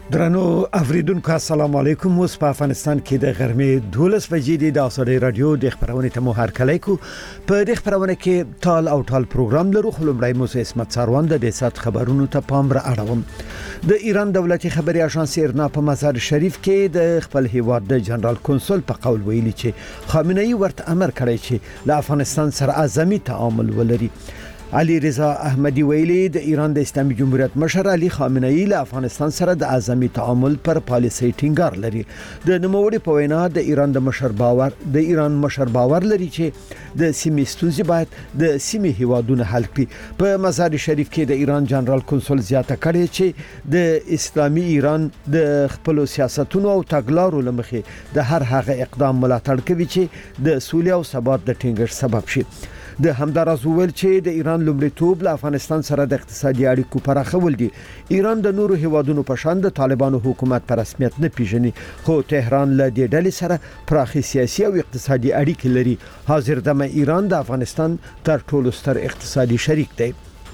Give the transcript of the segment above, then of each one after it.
درنو اوریدونکو السلام علیکم. اوس په افغانستان کې د غرمې 12 بجې د اسوري رادیو د خبرونه ته مو هر کله کو په د خبرونه کې ټال او ټال پروګرام لرو. خلمړی موسی اسمت ساروان د سات خبرونو ته پام را اړوم. د ایران دولتي خبري اژانس ایرنا په مزار شریف کې د خپل هیواد د جنرال کنسول په قول ویلي چې خامنه ای ورته امر کړی چې له افغانستان سره اعظمي تعامل ولري. علي رضا احمدي ویلي د ایران د اسلامي جمهوریت مشر علي خامنه ای له افغانستان سره د اعظمي تعامل پر پالیسي ټینګار لري. د نوموړي په وینا د ایران مشر باور لري چې د سیمې ستونزې باید د سیمې هیوادونو حل کړي. په مزار شریف کې د ایران جنرال کنسول زیاته کړي چې د اسلامي ایران د خپل سیاستونو او تګلارو لمخې د هر هغه اقدام ملاتړ کوي چې د سولې او ثبات د ټینګښت سبب شي. د همداراز ویل چې د ایران لومړیتوب له افغانستان سره د اقتصادي اړیکو پراخول دي. ایران د نورو هیوادونو په شان د طالبانو حکومت پر رسمیت نه پیژني، خو تهران له دې ډلې سره پراخي سیاسي او اقتصادي اړیکې لري. حاضر دمه ایران د افغانستان تر ټولو ستر اقتصادي شریک دی.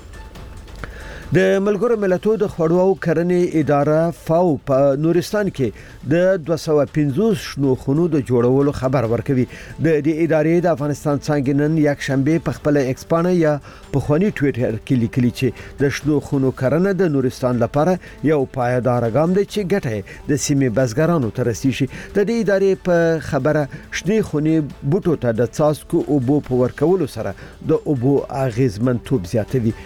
د ملګرو ملتونو د خوړو او کرنې اداره فاو په نورستان کې د 250 شنو خونو د جوړولو خبر ورکوي. د دې ادارې د افغانستان څنګه نن یک شنبه په خپل ایکسپانه یا په خواني ټوئیټر کې لیکلي چې د شنو خونو کرنه د نورستان لپاره یو پایدار ګام دی چې ګټه د سیمې بزګرانو ته رسیږي. د دې ادارې په خبره شنې خونې بوټو ته د څاڅکو او بو په ورکولو سره د اوبو اغیزمنتوب زیاتوي.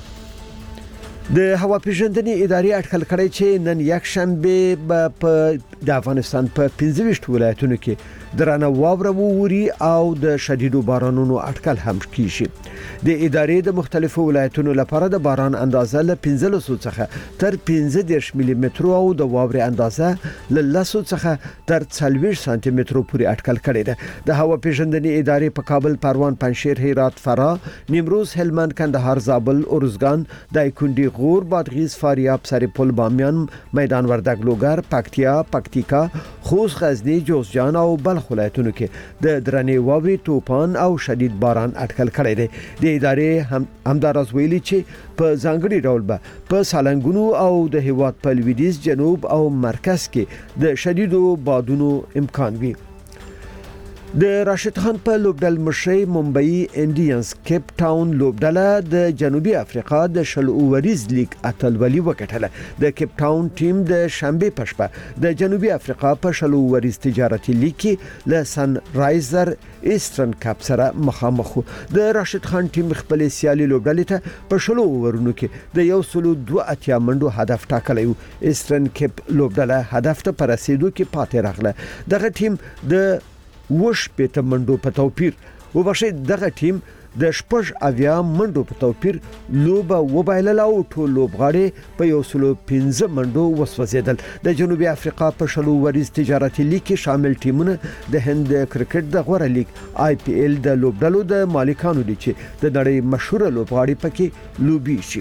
د هوا پیژندنې ادارې اټکل کړی چې نن یک شنبه په د افغانستان په 25 ولایتونو کې درنه واوره ووري او د شدیدو بارانونو اټکل هم کیږي. د ادارې د مختلفو ولایتونو لپاره د باران اندازه له 15 څخه تر 15 ملي متر او د واورې اندازه له 10 څخه تر 40 سانتي متر پورې اټکل کړی ده. د هوا پیژندنې ادارې په کابل، پروان، پنجشیر، هرات، فراه، نیمروز، هلمند، کندهار، زابل، ارزګان، دایکنډي، غور، بادغیس، فاریاب، سرپل، بامیان، میدان وردګ، لوګر، پکتیکا، خوست، غزنی، جوزجان او بلخ ولایتونو کې د درنې واوري، طوفان او شدید باران اټکل کړی دی. د ادارې همداراز ویلي چې په ځانګړي ډول به په سالنګونو او د هیواد په لویدیځ، جنوب او مرکز کې د شدیدو بادونو امکان وي. د راشد خان په لوبډل مشرۍ ممبئی انډینز کیپ ټاون لوبډله د جنوبي افریقا د شل اووریز لیگ اتلولي وګټله. د کیپ ټاون ټیم د شنبه پښپا د جنوبي افریقا په شل اووریز تجارتي لیگ کې له سن رایزر ایسترن کپ سره مخامخ. د راشد خان ټیم خپل سیالي لوبډلې ته په شل اوورونو کې د 102 منډو هدف ټاکلی و. ایسترن کپ لوبډله هدف ته پر رسیدو کې پاتې راغله. دغه ټیم د وش په منډو په توپیر دغه ټیم د شپږ اویا منډو په توپیر لوبه وبایلل او ټول لوبغاړي په 115 منډو وسوځیدل. د جنوبي افریقا په شلو وریز تجارتي لیگ کې شامل ټیمونه د هند کرکټ د غوړه لیگ IPL د لوبډلو د مالکانو دي چې د نړۍ مشهور لوبغاړي پکې لوبي شي.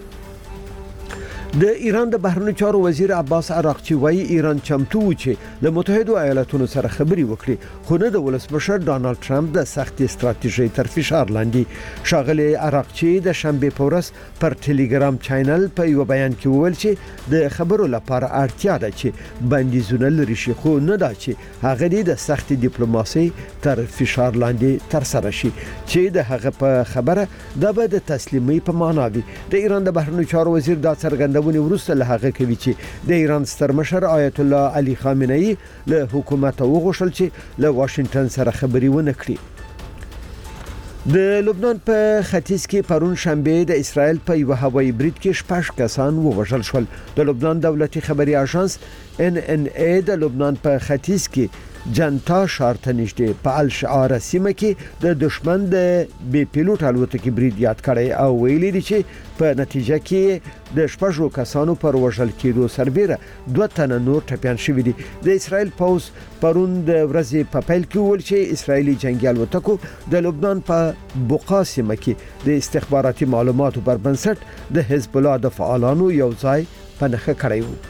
د ایران د بهرنیو چارو وزیر عباس عراقچی وایي ایران چمتو و چې له متحده ایالاتونو سره خبري وکړي، خو نه د ولسمشر ډانلډ ټرمپ د سخت استراتیژي تر فشار لاندې. شاغلی عراقچی د شنبه په ورځ پر ټلګرام چینل په یو بیان کې وویل چې د خبرو لپاره اړتیا ده چې بندیزونه لري شي، خو نه دا چې هغه د سخت ډیپلوماسي تر فشار لاندې تر سره شي چې د هغه په خبره د بد تسلیمي په معنا وي. د ایران د بهرنیو چارو وزیر دا څرګندونه ورسته له هغه کوي چې د ایران ستر مشر آیت الله علي خامنه ای له حکومت وغوښتل چې له واشنگټن سره خبري ونه کړي. د لبنان په ختیځ کې پرون شنبه د اسرائیل په یو هوایي برید کې 6 کسان ووژل شول. د لبنان دولتي خبري اژانس NNA د لبنان په ختیځ کې جنتا شارته نشته په الشعار سیمه کې د دشمن د بي پیلوټ الوتکې برید یاد کړي او ویلي دي چې په نتیجه کې د 6 کسانو پر وژل کېدو سربېره 2 تنه نور ټپيان شوي دي. د اسرائیل پوز پرون د ورځې په پیل کې ویل چې اسرایلی جنگي الوتکو د لبنان په بوقا سیمه کې د استخباراتي معلوماتو پر بنسټ د حزب الله د فعالانو یو ځای په نښه کړی و.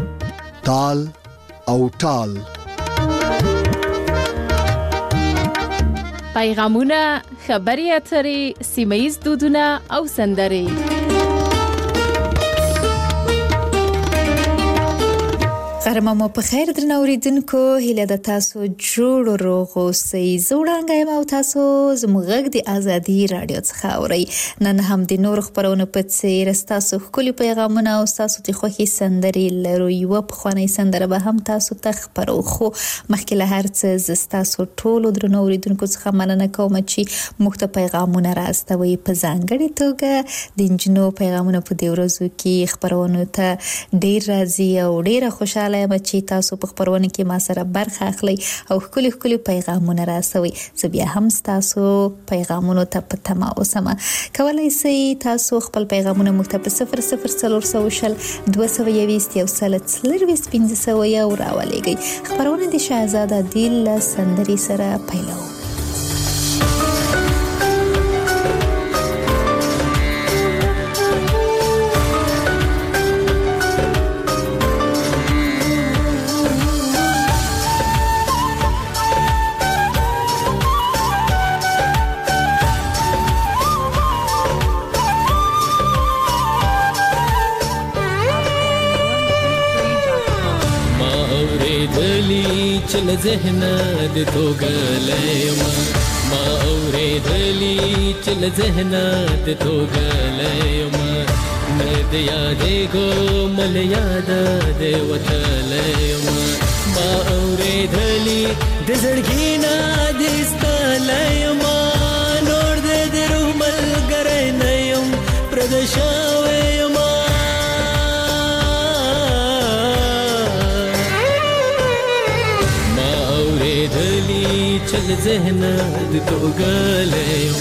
ټال او ټال پیغامونه، خبري اترې، سیمه‌ییز دودونه او سندرې. غرمه مو په خیر درنو اوریدونکو، هیله د تاسو جوړ روغ اوسئ. زوړانګه یم او تاسو زموږ غږ د ازادي رادیو څخه اورئ. نن هم د نور خبرونو په څیر تاسو ښکلي پیغامونه او تاسو د خوښي سندرې لرو. یوه پخوانۍ سندره به هم تاسو ته خپرو، خو مخکې له هر څه زه تاسو ټولو درنو اوریدونکو څخه مننه کوم چې موږ ته پیغامونه راستوي. په ځانګړې توګه د انجنونو پیغامونه په دې ورځو کې خبرونو ته ډیر راځي او ډیره خوشاله چې تاسو په خبرونه کې ما سره برخه اخلي او ښکلي پیغامونه راوړئ. زه بیا هم تاسو پیغامونو ته په تمه اوسم. کولای شئ تاسو خپل پیغامونه موږ ته په 00400 220 130 راولېږئ. خبرونه د شهزاده دیل سندري سره پیلو. چل ذهن د توګلېم ما اورېدلی چل ذهن د توګلېم مې د یادې ګومل یاد د وتلېم ما اورېدلی د زړګي نه د ستلېم نور د روح ملګری نه یم پردی شوی یم چل ذهن د توګلېم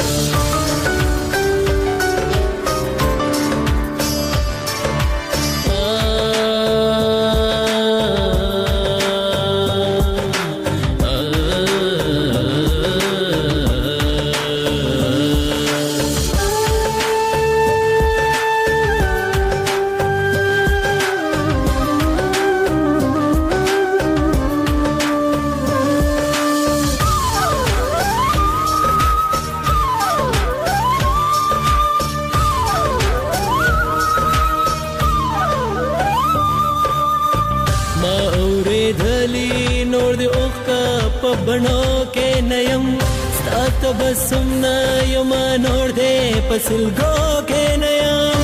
بڼو کې نیم ستات بسم نه یم نور دې پسلګو کې نیم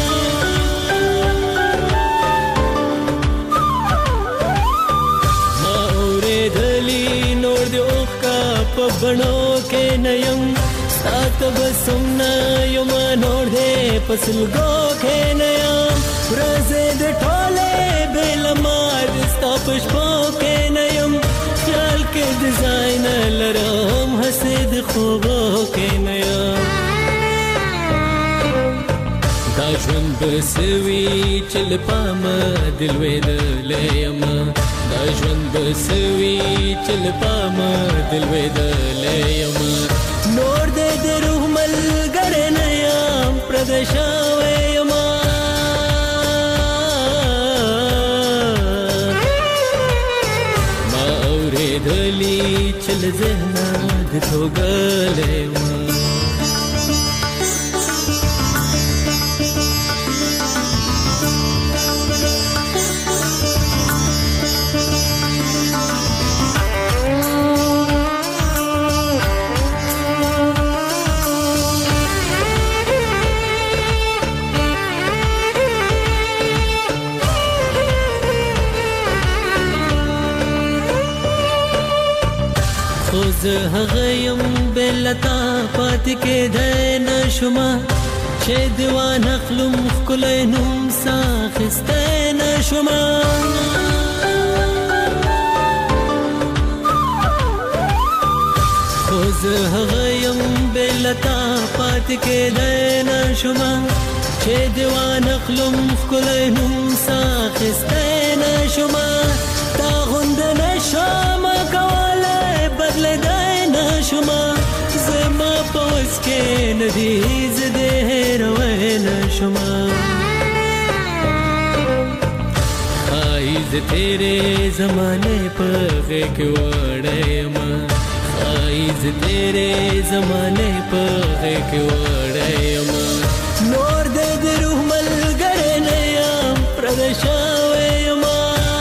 ما اورېدلی نور دې اوښکا په بڼو کې نیم ستات بسم نه یم نور دې پسلګو کې نیم ورځې د ټولې بل مار ستا په شپو کې نیم خیال کې ډیزاین لرم حسد خوبو کې نه یم دا ژوند بسوي چل پام دل وېدلې یم دا ژوند بسوي چل پام دل وېدلې یم نور دې د روح ملګری نه یم پردی شوی یم دلی چل ذهن د توګلېم زه هغه یم بلتا پاتې کېدی نشومه چې دیوان اخلم ښکلی نوم ساخیستی نشومه خو زه هغه یم بلتا پاتې کېدی نشومه چې دیوان اخلم ښکلی نوم ساخیستی نشومه تا غونده نشم کولی بدلېدی نشومه زما په وس کې نه دي زه دې هېروی نشومه ښایي زه تېرې زمانې په غېږ کې وړی یم پایز تیرے زمانے پغه کې وړم نور د روح ملګری نه یم پردشاوې ما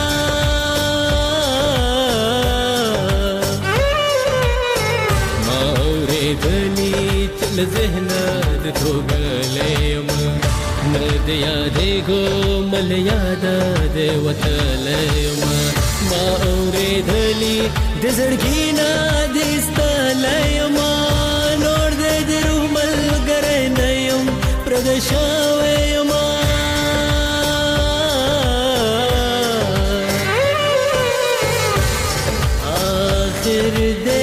اورېدلې تل ذهن د توګلې ما نه د یادې ګومل یاد د وتلې ما اورېدلې د زړګي نه د ستلې ما نور د روح ملګری نه یم پردشاوې ما آخر ده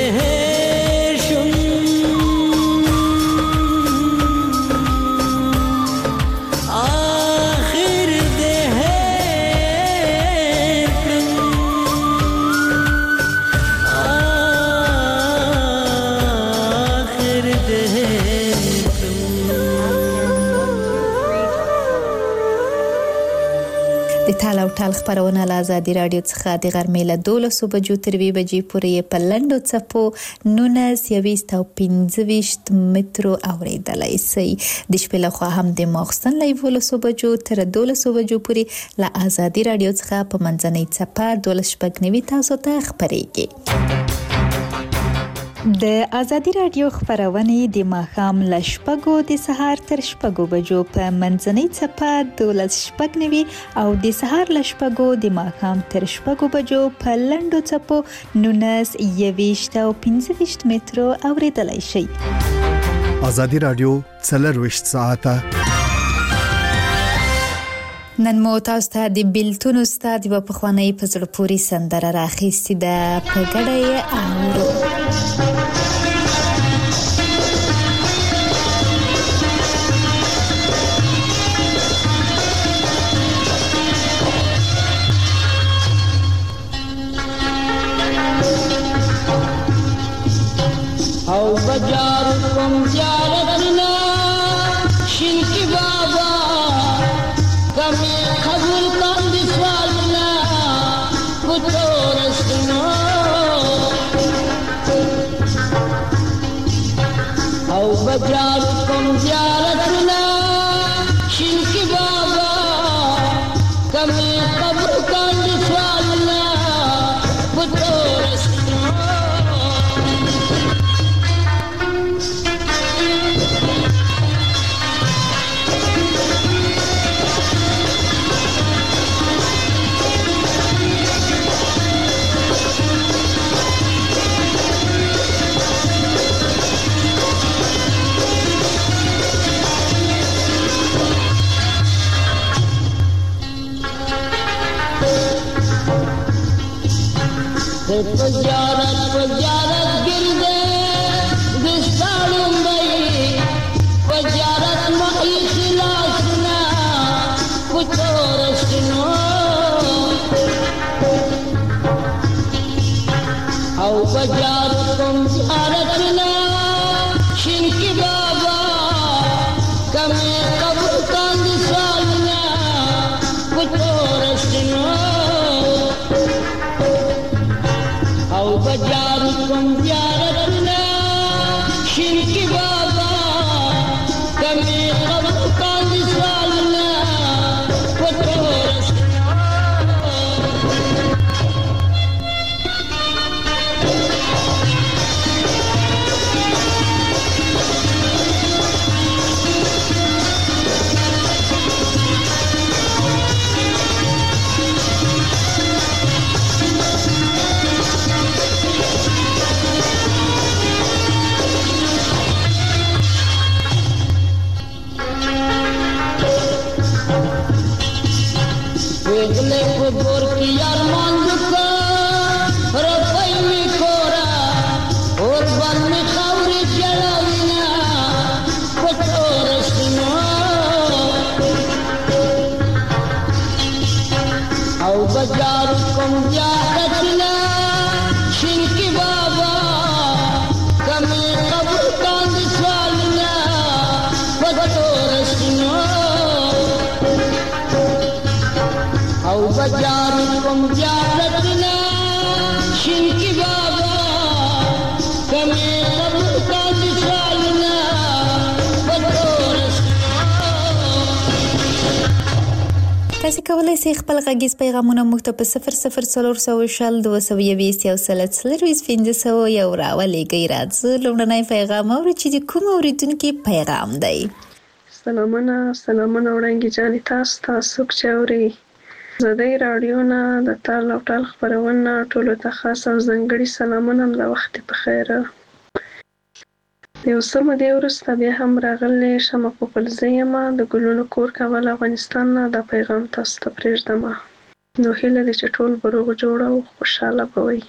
ټال او ټال خبرونه له آزادي رادیو څخه د غرمې له 12 بجو تر 2 بجې پورې په لندو چپو 1925 مترو اوریدلای شئ د شپې له خوا هم د ماخستن له 12 بجو تر 12 بجو پورې له آزادي رادیو څخه په منځنۍ چپه 12 تاسو ته خبرېږي د آزادي رادیو خبرونه د ماښام له شپږو د سهار تر شپږو بجو په منځنۍ چپه 12 او د سهار له شپږو د ماښام تر شپږو بجو په لندو چپو 1925 مترو اوریدلای شئ آزادي رادیو 24 ساعته نن مو تاسو ته د بیلتون استاد په خواني په زړه پوری سندره راخېستې ده په ګډه اورو او بجار کوم زیارتنا شینکی بابا کمی قبول کن دی سوالنا کتو رسنا او بجار کوم زیارتنا شینکی بابا کمی قبول کن دی سوالنا کتو رسنا پجارت گرده دستالم بایی پجارت مائی خلاصنا کتو رسنو او پجارت کم زیارتنا شنکی بابا کمی قبر کاند سالنا کتو رسنو او بجار کم زیارتنا شرکی بابا کمی قبر کاند سالنا کتو رسنا वेगले को बोर की अरमान दुका रफाई में कोरा और बन में खौरी जलाविना कठोर सुनो औ बाजार कम जाकतना शिनकी बाबा कमी कब्र कांद स्वालना कठोर सुनो او بجار کم زیارتنا شنکی بابا تاسو کولای شئ خپل غږیز پیغامونه موږ ته په 00400 یو راولېږئ. راځه لومړنی پیغام اورو چې د کوم اوریدونکي پیغام دی. سلامونه وړانګې جانې تاسو چې اورئ ازادۍ راډیو نه د تال او ټال خپرونه ټولو ته خاص او ځانګړي سلامونه. د وخت په خیر. د یو څه مودې وروسته بیا هم راغلی شمه پوپلزۍ یم د ګلونو کور کابل افغانستان نه. دا پیغام تاسو ته پرېږدم. نو هیله ده چې ټول به روغ جوړ او خوشحاله به وئ.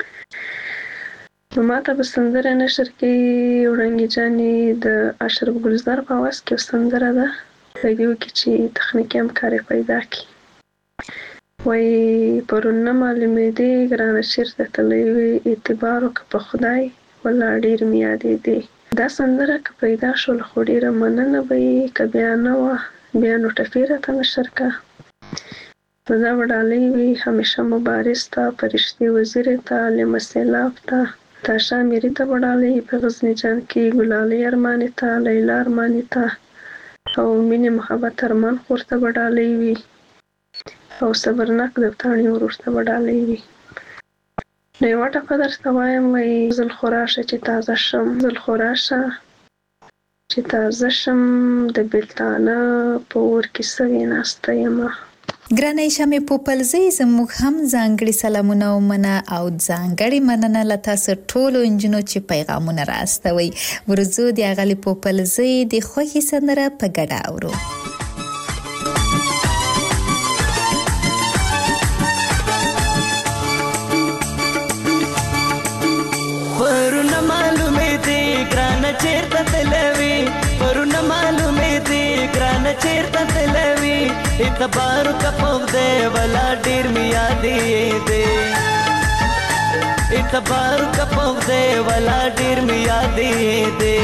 نو ماته به سندره نشر کې وړانګې جانې د اشرف ګلزار په آواز کې سندره ده په دې کې چې تخنیکي همکاري پیدا کړي. وایي پرون نه معلومېدې ګرانه چېرته تللی وې اعتبار وکړه په خدای والله ډېر مې یادېدې. دا سندره که پیدا شول خو ډېره مننه به یې که بیا نه وه بیا نو ټپې راته نشر کړه. نو دا به ډالۍ وي همیشه مبارز ته فرشتې وزیرې ته لمه سیلاب ته تاشا میري ته به ډالۍ په غزني جان کې ګلالۍ ارماني ته لیلا ارماني ته او مینې محبت ارمان خور ته به ډالۍ وي او صبرناک دفتاڼي ورور ته به ډالۍ وي. نو یوه ټپه درته وایم وایي زل خو راشه چې تازه شم زل خو راشه چې تازه شم د بېلتانه په اور کې سوې ناسته یمه. ګرانې شمې پوپلزۍ زموږ هم ځانګړي سلامونه ومنه او ځانګړي مننه له تاسو ټولو نجونو چې پیغامونه راستوئ. ورځو د اغلې پوپلزۍ د خوښې سندره په ګډه اورو. پرونه معلومې دي ګرانه چېرته تلوي پرونه معلومې دي ګرانه چېرته تلوي اعتبار کپوغ دی ولا ډېر مې یادېدې اعتبار کپوغ دی ولا ډېر مې یادېدې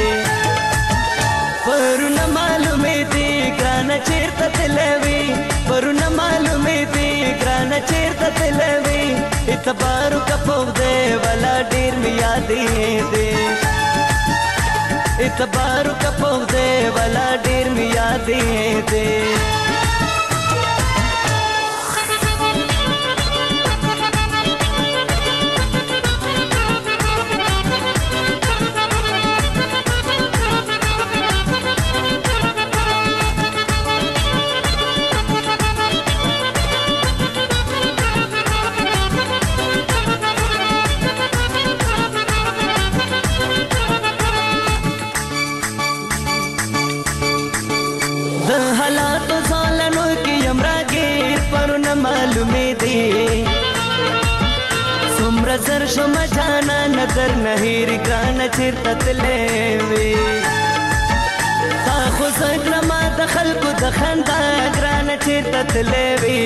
پرونه معلومې دي ګرانه چېرته تلوي پرونه معلومې دي ګرانه چېرته تلوي اعتبار کپوغ دی ولا ډېر مې یادېدې اعتبار کپوغ دی ولا ډېر مې یادېدې. معلومې دي څومره زر شوم جانا نظر نه هېر ګرانه چېرته تللی وې تا خو زه کړمه د خلکو د خندا ګرانه چېرته تللی وې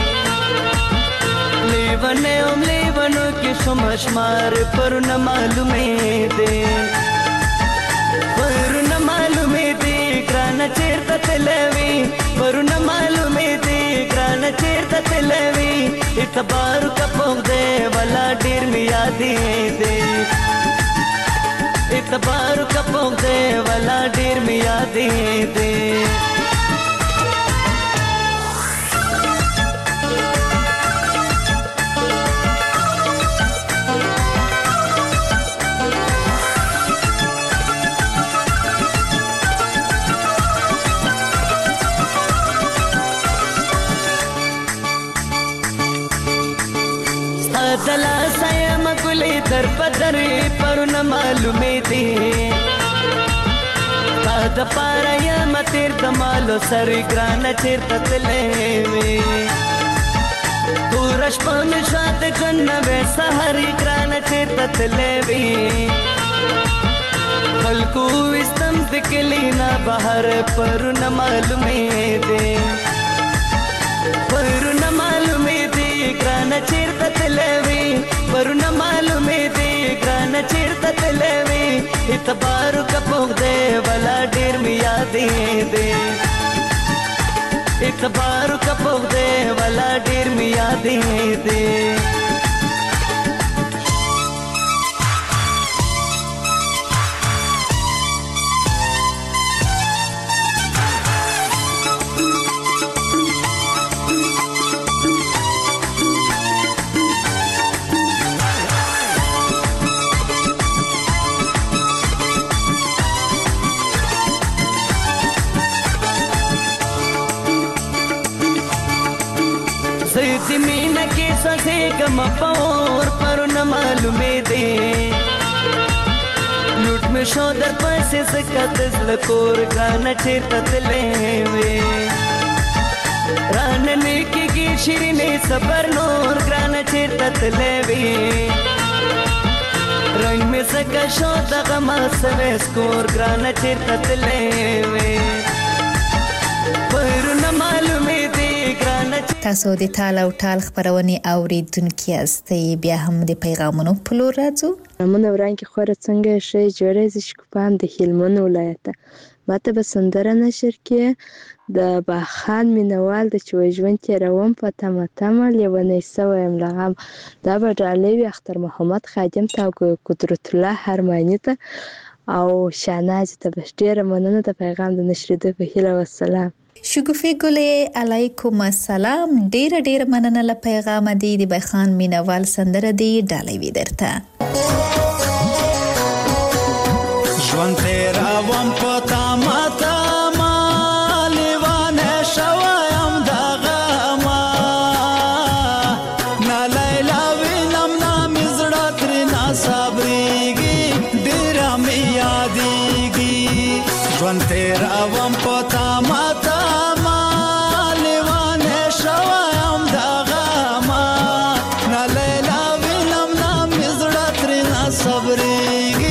لیونی هم لیونو کې شوم شمار پرونه معلومې دي پرونه معلومې دي ګرانه چېرته تللی وې پرونه معلومې دي ګرانه چېرته تلوي اعتبار کپوغ دی ولا ډېر مې یادېدې اعتبار کپوغ دی ولا ډېر مې یادېدې. دلا سایم ګلې در بدر پرونه معلومې دي تا د پاره یم تیر د مالو سر ګرانه چېرته تللی وې توره شپه مې شوه د ژوند نوی سهار ګرانه چېرته تللی وې خلکو ویستم د کلي نه بهر پرونه معلومې دي پرونه معلومې دي ګرانه چېرته تلوي پرونه معلومې دي ګرانه چېرته تلوي اعتبار کپوغ دی ولا ډېر مې یادېدې اعتبار کپوغ دی ولا ډېر مې یادېدې. د مینه کې سوځېږم په اور پرونه معلومې دی لوټ مې شو در پسې ځکه د زړه کور ګرانه چېرته تللی وې رانه نه کېږي شیرینې صبر نور ګرانه چېرته تللی وې رنګ مې ځکه شو دغه ما سوی سکور ګرانه چېرته تللی وې پرونه معلومې دی ګرانه. تاسو د تال او ټال خبرونه اوریدونکي یاستئ. بیا هم د پیغامونو په لور راځو. من ورانګي خوره څنګه شي جوړې ز شکوپان د هلمند ولایت ماته به سندره نشر کې د باخان مینوال د چويژوند تیروم په تمه لیونی سویم لغم دا به ډالوي اختر محمد خادم ته قدرت الله هرمانی ته او شاناز ته ډیره مننه د پیغام د نشریدو په هیله والسلام. شګوفي ګلې علیکم السلام. ډیر مننه له پیغام دی د باخان مینوال سندره دی ډالوي درته. ژوند تیروم په تمه لیوانه شویم دغه ما نه لیلا وینم نه مې زړه ترېنه صبرېږي ډېره مې یادېږي ژوند تیروم په تمه لیوانه شویم دغه ما نه لیلا وینم نه مې زړه ترېنه صبرېږي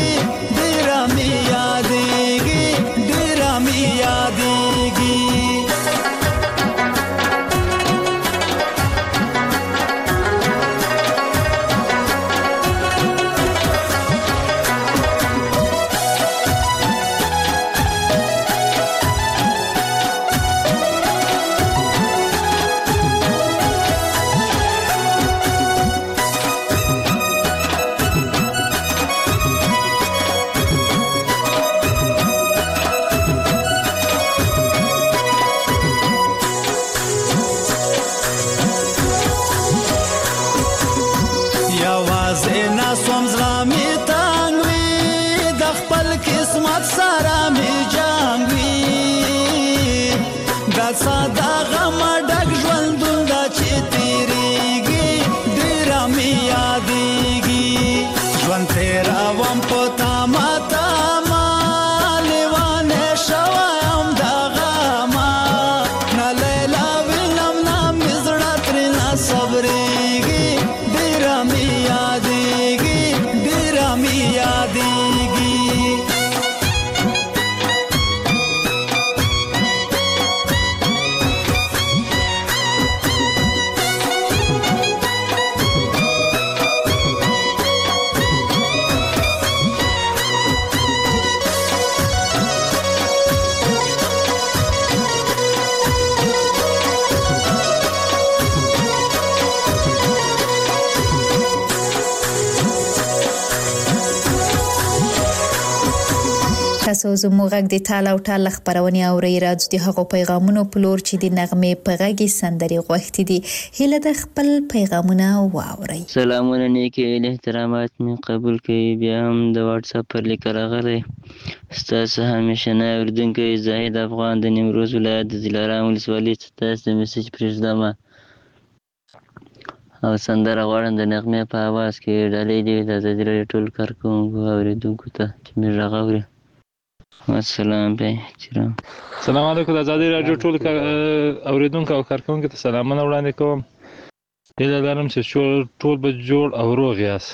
تاسو زموږ غږ د تال او ټال خبرونه اورئ. راځو د هغو پیغامونو په لور چې د نغمې په غږی سندري غوښتي دي. هله د خپل پیغامونه واورئ. سلامونه نیکی احترامات می قبول کړئ. بیا هم د واتس اپ پر لیک راغلی ستاسو همیشنه اوریدونکی زاهد افغان د نیمروز ولایت د دلارام ولسوالۍ څخه تاسو د میسج پرېږدم او سندره غواړم د نغمې په اواز کې ډالۍ دی د آزادي راډیو ټول کارکوونکو اوریدونکو ته چې مې غږ اوري. السلام علیکم. سلام علیکم. د آزادي راډیو ټول اوریدونکو او کارکوونکو ته سلامونه وړاندې کوم. هیله لرم چې ټول به جوړ او روغ یاست.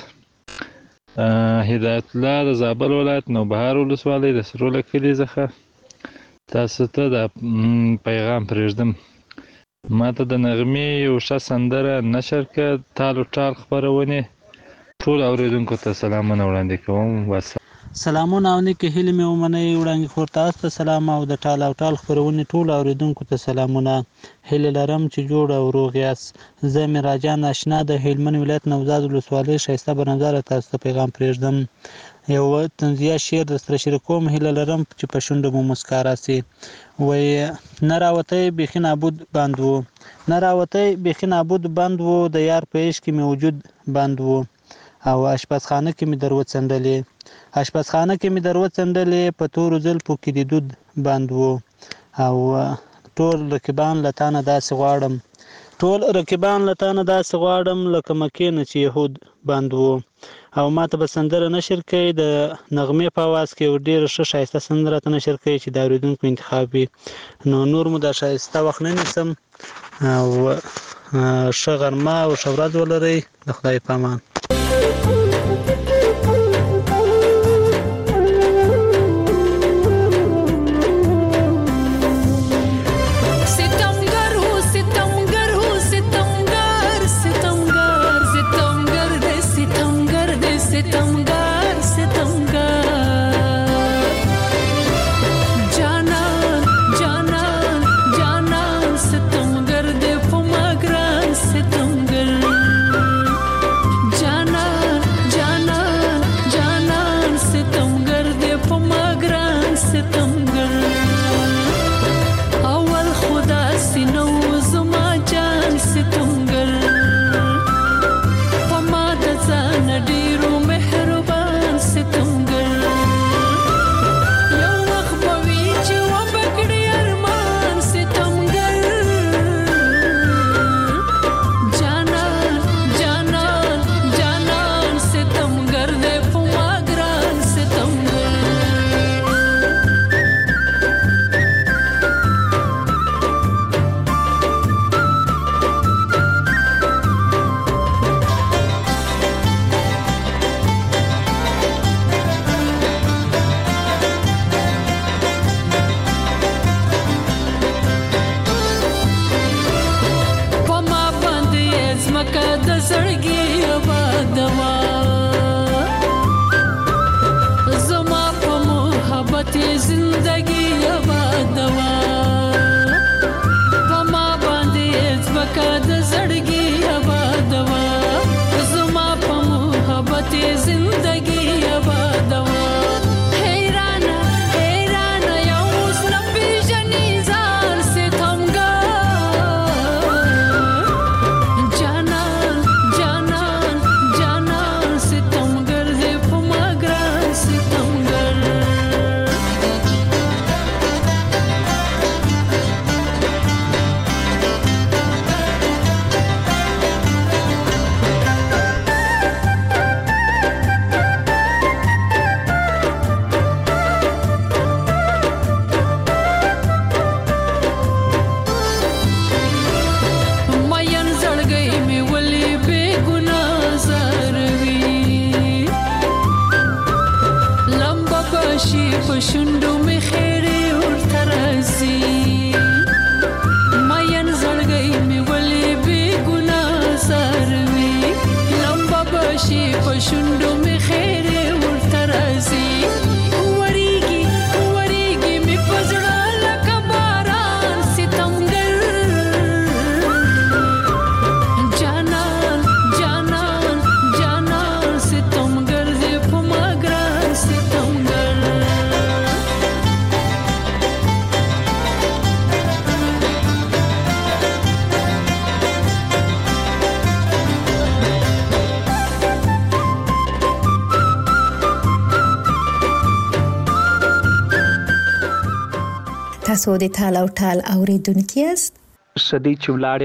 هدایت الله د زابل ولایت نوبهار ولسوالۍ د سروله کلي څخه تاسو ته د پیغام پرېږدم. ماته د نغمې یو ښه سندره نشر کړه. تال او ټال خپرونې ټول اوریدونکو ته سلامونه وړاندې کوم. سلامونه او نیکې هیلې مې ومنئ. وړاندې خور تاسو ته سلام او د ټال او ټال خپرونې ټول اوریدونکو ته سلامونه. هیله لرم چې جوړ او روغ یاست. زه میراجان آشنا د هلمند ولایت نوزاد ولسوالۍ ښایسته بنظره تاسو ته پیغام پرېږدم. یو طنزیه شعر درسره شریکوم. هیله لرم چې په شونډو مو مسکا راسي. وایي نه راوتی بیخي نابود بند و، نه راوتی بیخي نابود بند و، د یار په عشق کې مې وجود بند و، او اشپزخانه کې مې در وڅنډلې، اشپزخانه کې مې در وڅنډلې، په تورو زلفو کې د دود بند و، او ټول رقیبان له تا نه داسې غواړم ټول رقیبان له تا نه داسې غواړم لکه مکې نه چې یهود بند وو. او ما ته به سندره نشر کوي د نغمې په اواز کې یو ډېره ښه ښایسته سندره ته نشر کوي چې د اورېدونکو انتخاب وي. نو نور مو دا ښایسته وخت نه نیسم او ښه غرمه او ښه ورځ ولرئ. د خدای په امان. تاسو د تال او ټال اوریدونکو یاست. شدی چولاړې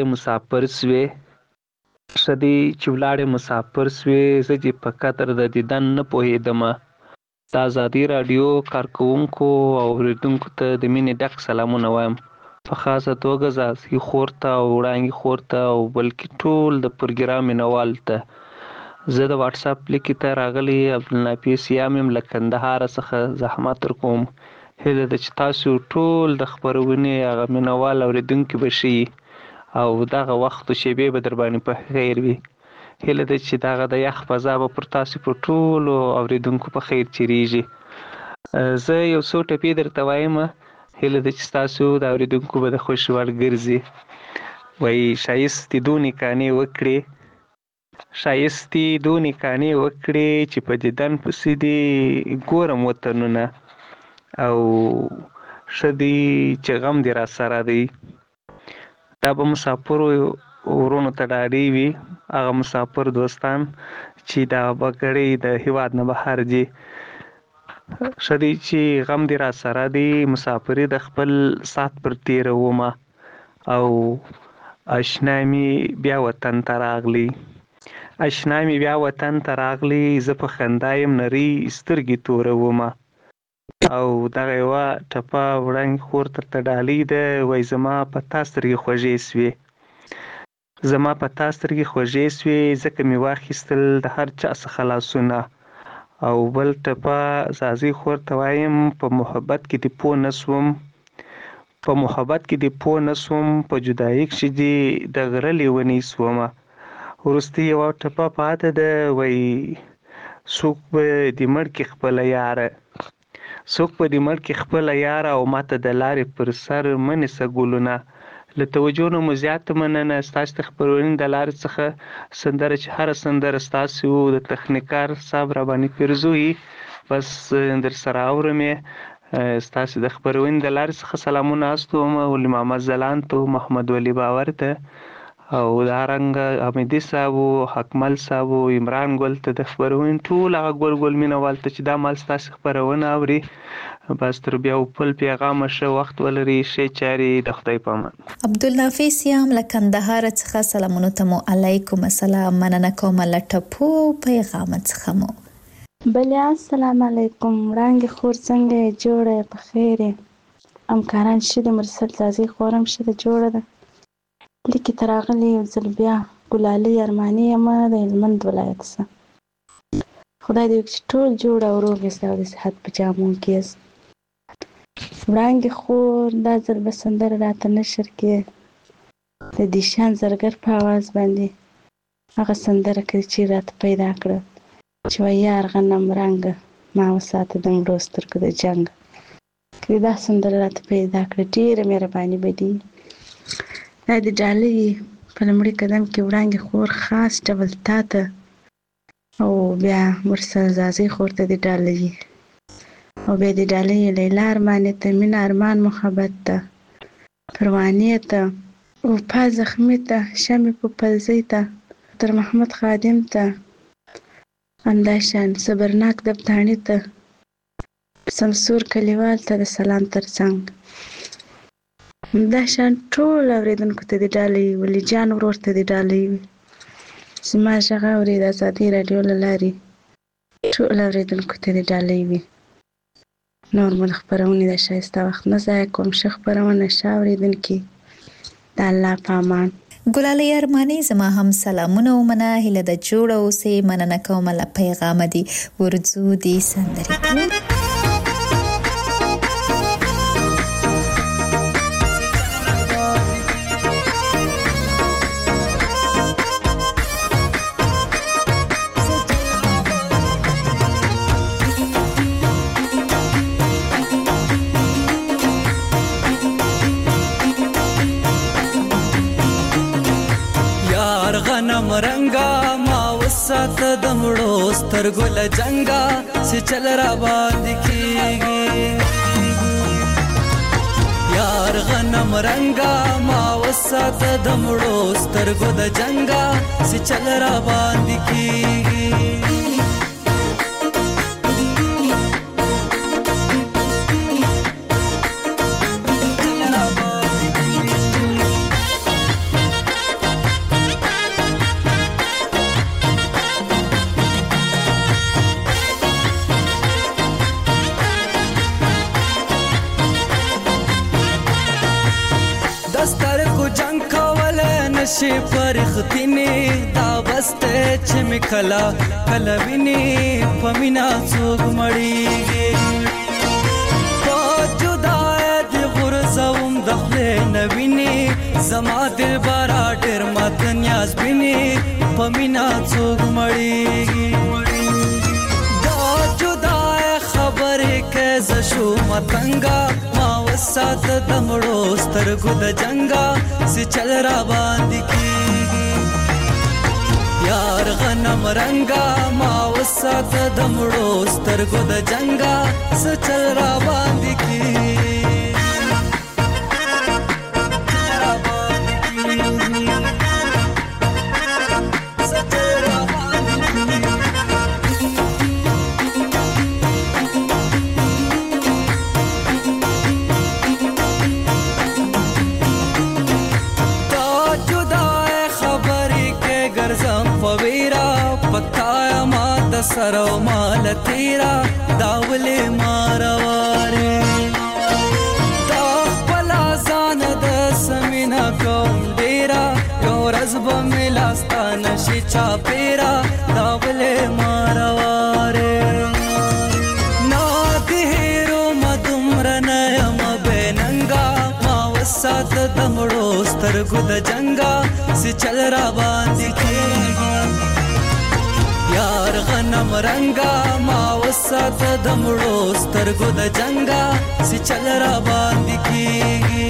مسافر سوې زه په قدر د دیدن نه پوهېدم. د ازادي راډیو کارکوونکو او اوریدونکو ته د مینې ډک سلامونه وایم. په خاصه توګه زاسي خور ته او وړانګې خور ته او بلکې ټول د پروګرام مینوال ته. زه د واتس اپ لیک ته راغلی عبدالنافیس یام یم له کندهار څخه زحمت ورکوم. هیله ده چې تاسو ټول د خپرونې هغه مینوال اوریدونکي به شئ او دغه وخت شیبې به در باندې په خیر وي. هیله ده چې دغه د یخ فضا به پر تاسو په ټولو اوریدونکو په خیر چیریږي. زه یو څو ټپې درته وایم. هیله ده چې تاسو د اوریدونکو به د خوښ وړ ګرځي. وایي ښایستې دونې کانې وکړې چې په دیدن پسې دې ګورم وطنونه او ښه دی چې غم دې را سره دی. دا به مسافرو ورونو ته ډاډې وي، هغه مسافر دوستان چې دا بګړۍ د هیواد نه بهر دي. ښه دی چې غم دې را سره دی، مسافري د خپل ساعت پر تېرومه او آشنا می بیا وطن ته راغلی آشنا می بیا وطن ته راغلی زه په خندا یم نرۍ سترګې تورومه او دغه یوه ټپه وړاندې خور درته ډالۍ ده. وایي زما په تا سترګې خوږې سوې زما په تا سترګې خوږې سوې ځکه مې واخیستل د هر چا څخه لاسونه. او بل ټپه زازۍ خور ته وایم په محبت کې دې پوه نه سوم په محبت کې دې پوه نه سوم په جدایي کښې دې د غره لیونۍ سومه. وروستۍ یوه ټپه پاته ده. وایي څوک به دې مړ کړي خپله یاره څوک به دې مړ کړي خپله یاره او ماته د لارې پر سر مه نیسه ګلونه. له توجه نه مو زیاته مننه. ستاسو د خپرونې د لارې څخه سندره چې هره سندره ستاسو د تخنیکار صاحب راباندې پیرزوي بس در سره اورم یې. ستاسو د خپرونې د لارې څخه سلامونه استوم ولي محمد ځلاند ته محمد ولی باور ته او دارنګه حمیدي صاحب حکمل صاحب عمران ګل ته د خپرونې ټول هغه ګل مینوال ته چې دا مال ستاسو خپرونه اوري بس تر بیا په پیغام ښه وخت ولري ښې چارې د خدای په امان. عبدالنافع سیام له کندهار څخه سلامونه ته مو علیکم السلام مننه کوم له ټپو پیغام څخه مو. بله السلام علیکم وړانګې خور څنګه یې جوړه یې په خیر یې همکاران ښه دي مرسل زازۍ خور هم ښه ده جوړه ده. لیکې ته راغلې یو ځل بیا ګلالۍ ارماني یم د هلمند ولایت څخه. خدای دې وکړي چې ټول جوړ او روغ یاست او د صحت په جامو کې یاست. وړانګې خور دا ځل به سندره راته نشر کې د دیشان زرګر په اواز باندې هغه سندره کړي چې راته پیدا کړه چې وایي یار غنم رنګه ما وساته د مړو سترګو د جنګ. کړي دا سندره راته پیدا کړه ډېره مهرباني به دي. دا د ډالۍ په لومړي قدم کې وړانګې خور خاص ډول تا ته او بیا مرسل زازۍ خور ته د ډالۍ او بیا د ډالۍ لیلا ارماني ته مینه ارمان محبت ته پروانې ته وفا زخمي ته شمې په پلزۍ ته تر محمد خادم ته همداشان صبرناک دبتاڼي ته سمسور کلیوال ته د سلام ترڅنګ همداشان ټول اورېدونکو ته د ډالۍ ولی جان ورور ته د ډالۍ وي. زما غږ اوري د ازادۍ راډیو له لارې ټول اورېدونکو ته د ډالۍ وي. نور مو د خپرونې د ښایسته وخت نه ضایع کوم. ښه خپرونه ښه اورېدونکي د الله په امان. ګلالۍ ارماني زما هم سلامونه ومنه هیله د جوړه اوسې مننه کوم له پیغام دي ورځو دي سندرې رنگا ما وسات د مړو سترګو له جنگا چې چل را باندې کیږي یار غنم رنگا ما وسات د مړو سترګو د جنگا چې چل را باندې کیږي شي پرختینه دا بسته چې مکلا کلا ویني پمینا څوک مړیږي په جدای د غرزوم دخله نویني زما دل بارا ډېر مات نیاز بیني پمینا څوک مړیږي دا جدای خبره کې زشو متنګا ما وسات د مړو سترګو د جنگا سي چل را باندې کیږي یار غنم رنگا ما وسات د مړو سترګو د جنگا سي چل را باندې کیږي سره او مال تیرا داولې مارواره دا خپل ځان د سمینا کوم ډیرا یو ورځ به مې لاستا نشي چا پیرا داولې مارواره نا دې هیرو مدمر نه یم بیننګا ما وسات د مړو سترګو د جنګا سي چل را باندې کېږي یار غنم رنگا ما وسات د مړو سترګو د جنگا سي چل را باندې کېږي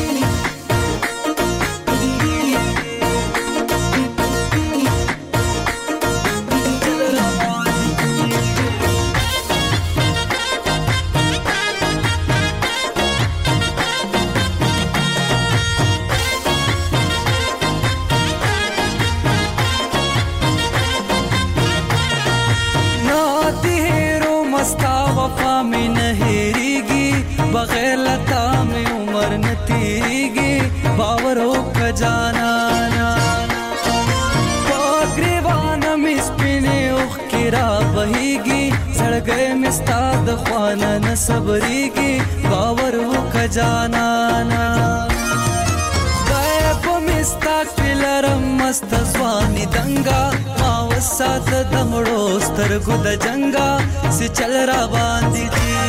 बगैर लता में उम्र न तीरेगी बावर हो खजाना ग्रीवान में स्पिने उख किरा बहेगी सड़ गए मिस्ताद ख्वाना न सबरीगी बावर हो खजाना गायब मिस्ता किलरम मस्त स्वानी दंगा मावसात दमड़ो स्तरगु द जंगा से चल रा बांधी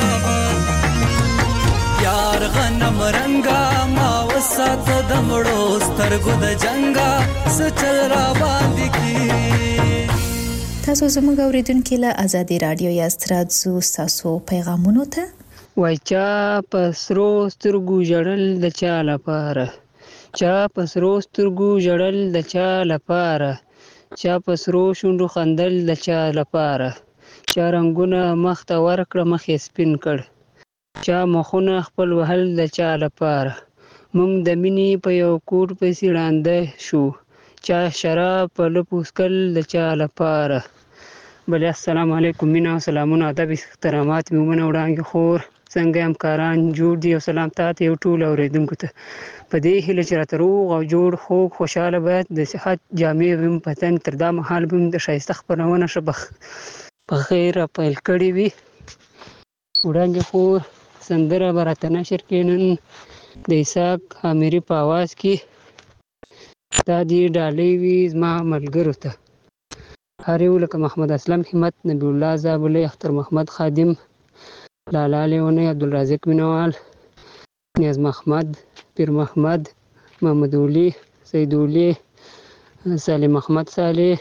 यार غنم رنگا ما وسات د مړو سترګو د جنگا سچل را باندې کی تاسو زموږ اوریدونکو له ازادي رادیو یاست راځو تاسو پیغامونو ته وای چا پسرو سترګو جړل د چا لپاره چا پسرو سترګو جړل د چا لپاره چا پسرو شونډو خندل د چا لپاره چا رنگونه مخ ته ورکړه مخې سپین کړ چا مخونه خپل وهل د چا لپاره مونږ د مینې په یو کوټ پسې ړانده شو چا شراب په لپوسکل د چا لپاره بل السلام علیکم مینا سلامونه ادب احترامات میمونه وړاندې خور څنګه همکاران جوړ دي او سلام تاسو یو ټول اوریدونکو ته په دې هیله چې راته روغ او جوړ خو خوشاله باید د صحت جامع ویم پتن تر دا مهال بم د شایسته خبرونه شبخ په خیر پیل کړی وي وړاندې خور سندره برات نشر کینن د اسحاق اميري په आवाज کې تا دې ډالۍ وي زما ملګرو ته هر یو لکه محمد اسلم همت نبی الله زابلې اختر محمد خادم لالا لیونی عبدالرازق مینوال نیاز محمد پیر محمد محمد ولی سید ولی سالم محمد صالح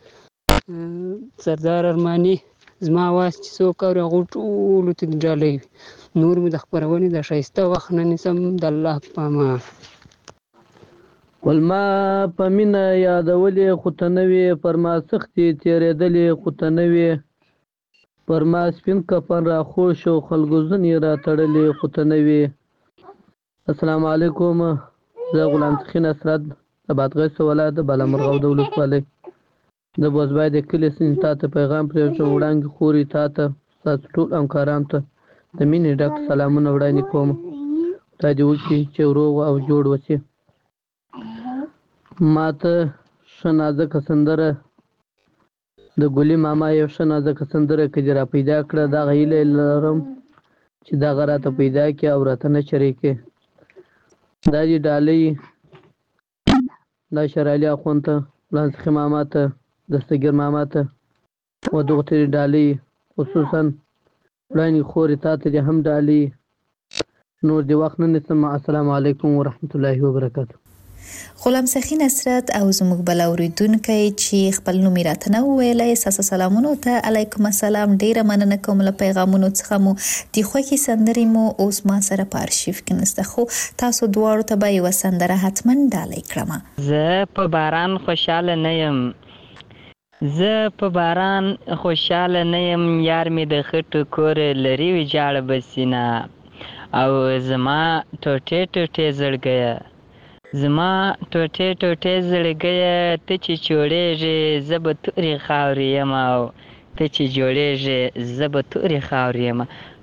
سردار ارمانی زما आवाज چې څوک اوري غوټولو ته ډالۍ نور مې د خبرونې د شایسته وخت نه نسم د الله په امان ولما پمینه یادولې خو ته نوې پر ما سختې تېرېدلې خو ته نوې پر ما سپین کفن را خوش او خلکو ځنې را تړلې خو ته نوې السلام علیکم زه غلام سخین اسرد د بادغیس ولایت بالامرغه د ولسوالۍ د بوزبای د کلي سین ته پیغام پرېږدم وړاندې خوري ته تاسو ټول همکارانو ته د مینې ډک سلامونه وړاندې کوم خدای دې وکړي چې روغ او جوړ وشي ماته ښه نازکه سندره د ګلي ماما یو ښه نازکه سندره که دې را پیدا کړه دغه هیله لرم چې دغه راته پیدا کړي او راته نشر یې کړي دا دې ډالۍ دا شرعلي اخوند ته لانسخي ماما ته دستګیر ماما ته و دغه ته ډالۍ خصوصا وړاندې خورې تا ته دې هم ډالۍ نور دې وخت نه نیسم السلام علیکم ورحمت الله وبرکاته غلام سخی نصرت او زموږ بل اوریدونکي چې خپل نوم راته نه ویلای ساسه سلامونه ته علیکم السلام ډیره مننه کوم له پیغامونو څخه مو د خوښي سندرې مو اوس ما سره په ارشیف کې نسته خو تاسو دواړو ته به یو سندره حتما ډالۍ کړم زه په باران خوشاله نه یم زه په باران خوشاله نه یم یار مې د خټو کور لري ویجاړ بسینا او زما ټوټه ټوټه زړګیا زما ټوټه ټوټه زړګیا ته چې جوړېږي زه به تورې خاورې یم او ته چې جوړېږي زه به تورې خاورې یم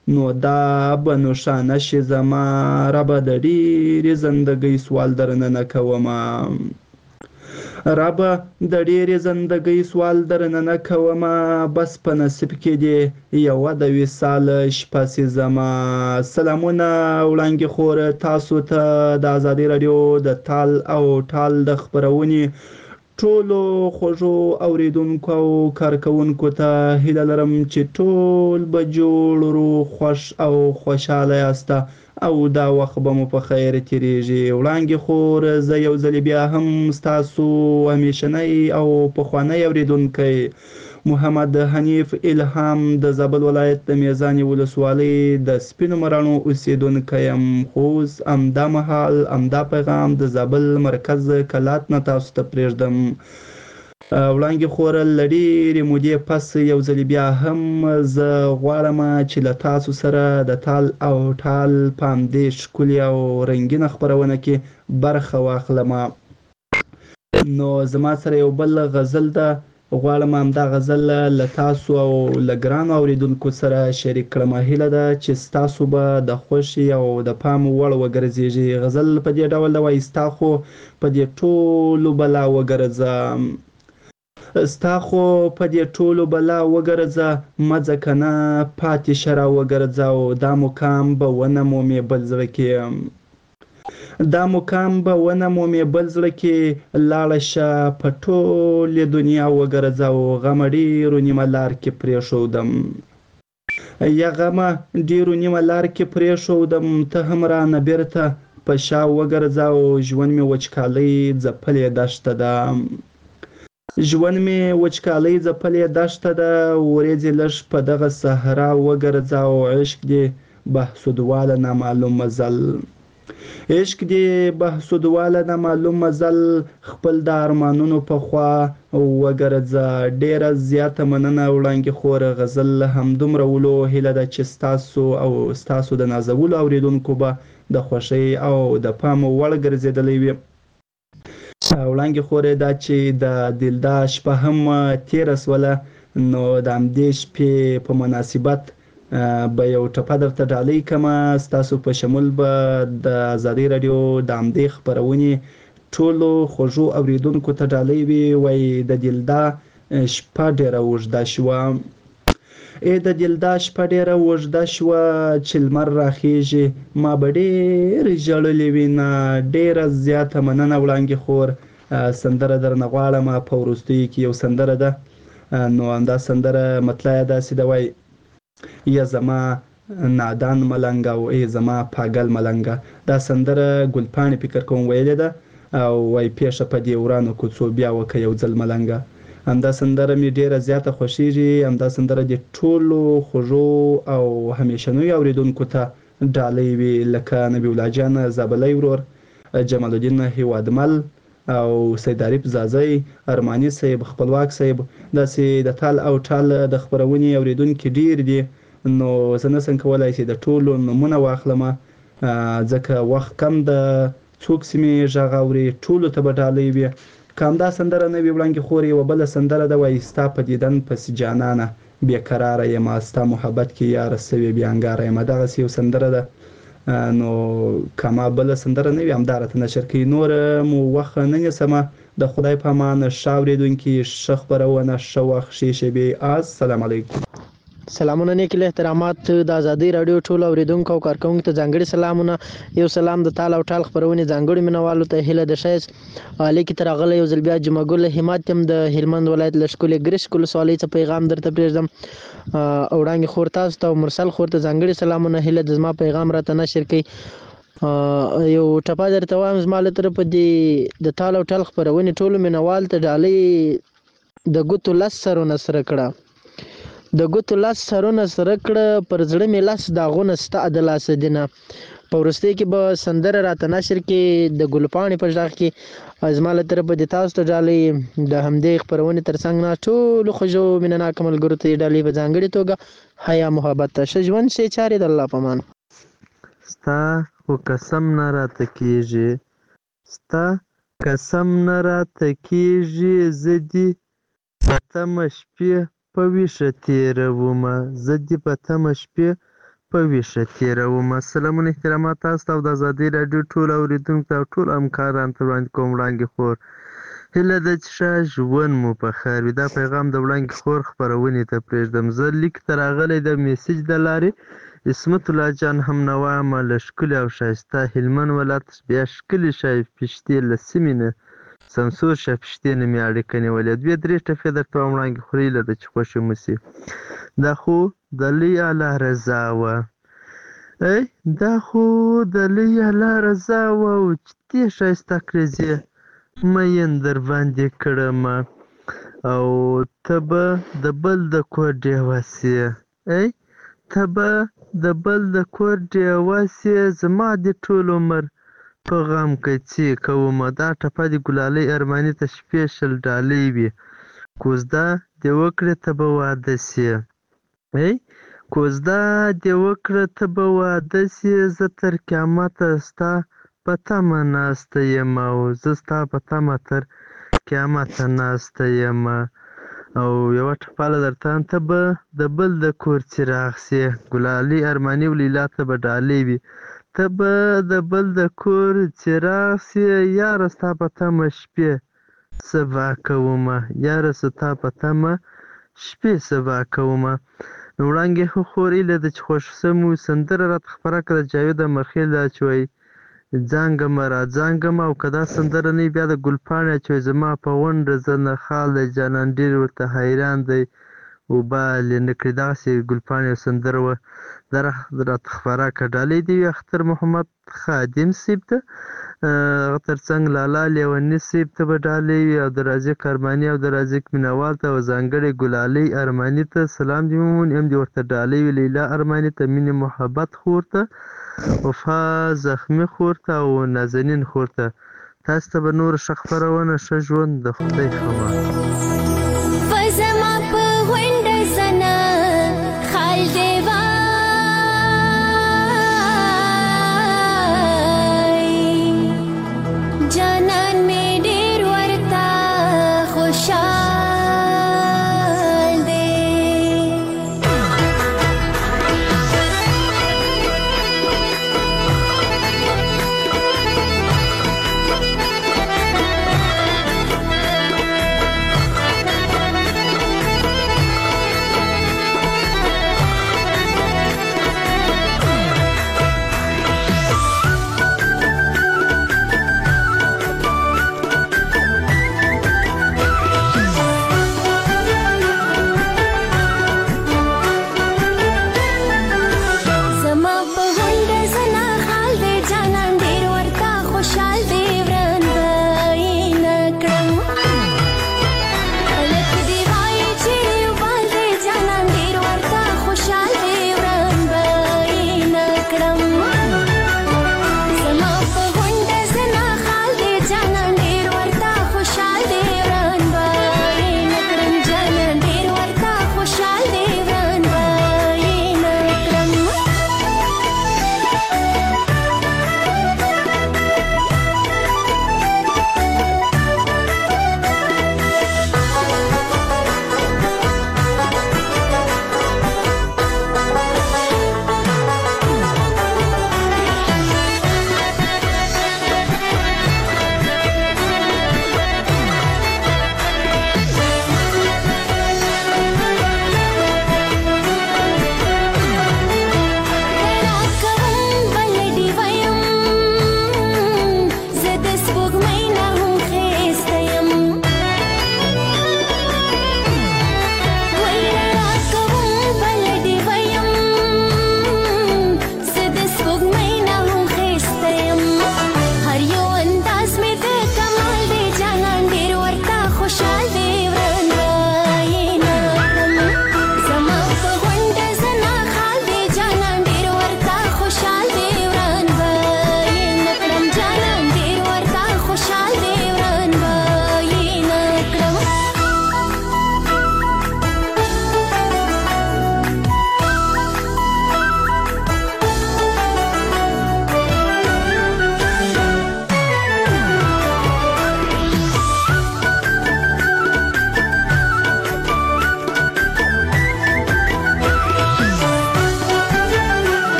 نو دا به نښانه شي زما ربه د ډېرې زندګۍ سوال درنه نه کومه ربه د ډېرې زندګۍ سوال درنه نه کومه بس په نصیب کې دې یوه د وصال شپه سي زما سلامونه وړانګې خور تاسو ته د ازادي راډیو د تال او ټال د خپرونې ټولو خوږو اوریدونکو او کارکوونکو ته هیله لرم چې ټول به جوړ روغ خوښ او خوشحاله یاسته او دا وخت به مو په خیر تیریږي وړانګې خور زه یو ځلې بیا هم ستاسو همیشنی او پخوانی اوریدونکی محمد حنیف الهام د زابل ولایت د میزانې ولسوالۍ د سپینو مراڼو اوسیدونکی یم خو اوس همدا مهال همدا پیغام د زابل مرکز کلات نه تاسو ته پرېږدم وړانګې خور له ډېرې مودې پس یو ځلې بیا هم زه غواړم چې له تاسو سره د تال او ټال په همدې ښکلې او رنګینه خپرونه کې برخه واخلم نو زما سره یو بل غزل ده غواړم همدا غزل له تاسو او له ګرانو اوریدونکو سره شریک کړم هیله ده چې ستاسو به د خوښې او د پام وړ وګرځېږي غزل په دې ډول ده وایي ستا خو په دې ټولو بلا وګرځه ستا خو په دې ټولو بلا وګرځه مه ځه که نه پاتې شه را وګرځه او دا مقام به ونه مومې بل زړه کې دا مقام به ونه مومې بل زړه کې لاړه شه په ټولې دنیا وګرځه او غمه ډېرو نیمه لار کې پرېښودم یا غمه ډېرو نیمه لار کې پرېښودم ته هم رانه بېرته په شا وګرځه او ژوند مې وچکالۍ ځپلې دښته ده ژوند مې وچکالۍ ځپلې دښته ده ورېځې لږ په دغه صحرا وګرځه او عشق دې بهسودواله نامعلوم مزل عشق دې بهسودواله نامعلوم مزل خپل د ارمانونو په خوا وګرځه ډېره زیاته مننه وړانګې خور غزل همدومره ولو هیله ده چې ستاسو او ستاسو د نازولو اوریدونکو به د خوښۍ او د پام وړ ګرځېدلی وي وړانګې خورې دا چې د دلدا شپه هم تېره سوله نو د همدې شپې په مناسبت به یو ټپه درته ډالۍ کړمه ستاسو په شمول به د ازادۍ راډیو د همدې خپرونې ټولو خوږو اوریدونکو ته ډالۍ وي وایي د دلدا شپه ډېره اوږده شوه د دلدا شپه ډېره اوږده شوه چې لمر راخیږي ما به ډېر ژړلې وینه ډېره زیاته مننه وړانګې خور سندره درنه غواړم په وروستیو کې یو سندره ده نو همدا سندره مطلع یې داسې ده وایي یا زما نادان ملنګ او ای زما پاگل ملنګ دا سندره ګلپاڼې فکر کوم ویلې ده او وای پیښه په دې ورانو کوڅو بیا وکه یو ځل ملنګ همدا سندره مې ډیره زیاته خوښیږي همدا سندره د ټولو خوږو او همیشنیو اوریدونکو ته ډالۍ وي لکه نبی الله جان زابلی ورور جمال الدین هیوادمل او سید عارف زازی ارمانی صاحب خپلواک صاحب داسې د تال او ټال د خپرونې اوریدونکي ډیر دي نو زه نسم کولی چې د ټولو نومونه واخلم ځکه وخت کم ده څوک چې مې غږ اوري ټولو ته به ډالۍ وي که همدا سندره نه وي وړانګې خور یوه بله سندره ده وایي ستا په دیدن پسې جانانه بېقراره یم ستا محبت کې یاره سوې بېانګاره یم دغسې یو سندره ده نو که ما بله سندره نه وي همدا راته نشر کوي نور مو وخت نه نیسمه د خدای په امان ښه اورېدونکي ښه خپرونه ښه وخت ښې شېبې السلام علیکم سلامونه نیک احترامات د ازادۍ راډیو ټولو اوریدونکو او کارکوونکو ته ځانګړي سلامونه یو سلام د تال او ټال خپرونې ځانګړي مینوالو ته هیله د ښایست لیکې ته راغلی یو ځل بیا جمعه ګل همت یم د هلمند ولایت له ښکلې ګرشک ولسوالۍ څخه پیغام درته پرېږدم وړانګې خور تاسو ته او مرسل خور ته ځانګړي سلامونه هیله د زما پیغام راته نشر کوي یو ټپه درته وایم زما له طرفه د تال او ټال خپرونې ټولو مینوال ته ډالۍ د ګوتو لس سرونه سره کړه د ګوتو لاس سرونه سره کړه پر زړه مې لاس داغونه ستا د لاسه دینه په وروستۍ کې به سندره راته نشر کې د ګلپاڼې په غږ کې زما له طرفه د تاسو ته ډالۍ د همدې خپرونې تر څنګ نه ټولو خوږو مینهناکو ملګرو ته ډالۍ په ځانګړې توګه حیا محبت ته ښه ژوند ښې چارې د الله په امان ستا خو قسم نه راته کېږي ستا قسم نه راته کېږي زه دې په تمه شپې په ویښه تېرومه زه دې په تمه شپې په ویښه تېرومه. سلامونه احترامات تاسو ته او د ازادۍ راډیو ټولو اورېدونکو ته او ټولو همکارانو ته وړاندې کوم وړانګې خور. هیله ده چې ښه ژوند مو په خیر وي. دا پیغام د وړانګې خور خپرونې ته پرېږدم. زه لیک ته راغلی د میسج د لارې عصمت الله جان هم نه وایم له ښکلي او ښایسته هلمند ولایت بیا ښکلي شایفتې له سیمې نه سمسور شایفتې نه مې اړیکه نیولې. 2-3 ټپې درته وایم وړانګې خور. هیله ده چې خوښې مو شي. دا خو د لوی الله رضا وه دا خو د لوی الله رضا وه چې دې ښایسته کړزې مین در باندې کړمه او ته به د بل د کور ډېوه سې ته به د بل د کور ډېوه سې زما دې ټول عمر په غم کڅې کومه. دا ټپه د ګلالۍ ارماني ته سپیشل ډالۍ وي. کوزده دې وکړې ته به واده سې کوزده دې وکړه ته به واده سې زه تر قیامته ستا په تمه ناسته یم او زه ستا په تمه تر قیامته ناسته یم. او یوه ټپاله درته ته به د بل د کور څراغ سې. ګلالۍ ارماني او لیلا ته به ډالۍ وي. ته به د بل د کور څراغ سې یاره ستا په تمه شپې سبا کومه یاره ستا په تمه شپې سبا کومه. نو وړانګې خور هیله ده چې خوښ سم وي. سندره راته خپره کړه د جاوید امیرخیل دا چې وایي ځانګمه را ځانګمه او که دا سندره نه وي بیا د ګلپاڼې چې وایي زما په غونډه زه نه خال دی جانان ډېر ورته حیران دی وبال یې نه کړي. دغسې ګلپاڼې یو سندره وه دا راته خپره کړه. ډالۍ دې وي اختر محمد خادم صیب ته تر څنګ لالا لیوني صیب ته به ډالۍ وي او د رازق ارماني او د رازق مینوال ته او ځانګړې ګلالۍ ارماني ته سلام دې وموني هم دې ورته ډالۍ وي. لیلا ارماني ته مینې محبت خور ته وفا زخمي خور ته او نازنین خور ته. تاسو ته به نور ښه خپرونه ښه ژوند د خدای خبر.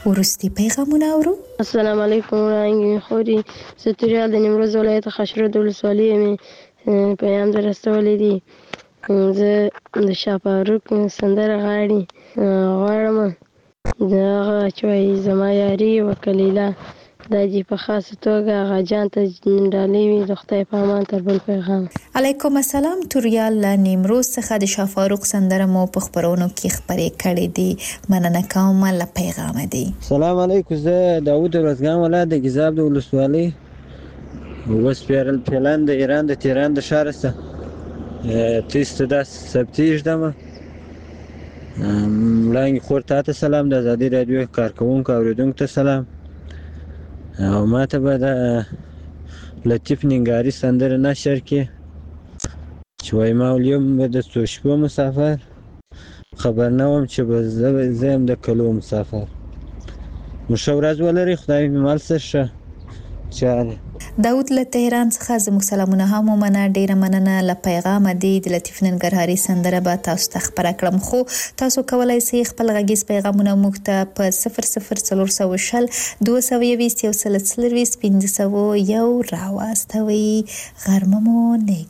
ورستي پیغامونه اورو. السلام علیکم وړاندې خوري ستوریال د نیمروز ولایت خشرود ولسوالۍ مې پیغام در رسولی دی. زه د شاه فاروق سندره غواړم د هغه چې وایي زما یاري وکلیله دا دې په خاصه توګه هغه جان ته ډالۍ وي د خدای په امان تر بل پیغام. علیکم السلام. توریال له نیمروز څخه د شاه فاروق سندره مو په خبرونو کې خبرې کړې دي. مننه کوم له پیغام دی. سلام علیکم. زه داوود ورزګان ولایت د ګیزاب د ولسوالۍ وسپیرل پلان د ایران د تهران د ښار څخه تیسته د سبتیج دمه وړاندې خور ته سلام د ازادي رادیو کارکونکو اوریدونکو ته سلام او ماته به د لطیف ننګاري سندره نشر کې چې وایي ما اليوم به د څو شپو مسافر خبر نه وم چې به زه یم د کلو مسافر. مو ښه ورځ ولرئ. خدای مې مل څه ښه چاره. داود له تهران څخه زموږ سلامونه هم ومنه. ډیره مننه له پیغام دی. د لطیف ننګرهاري سندره به تاسو ته خبره کړم خو تاسو کولای شئ خپل غږیز پیغامونه موږ ته په 00420 221 1501 راواستوئ. غرمه مو نیک.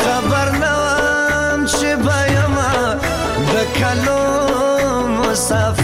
کلو مسافر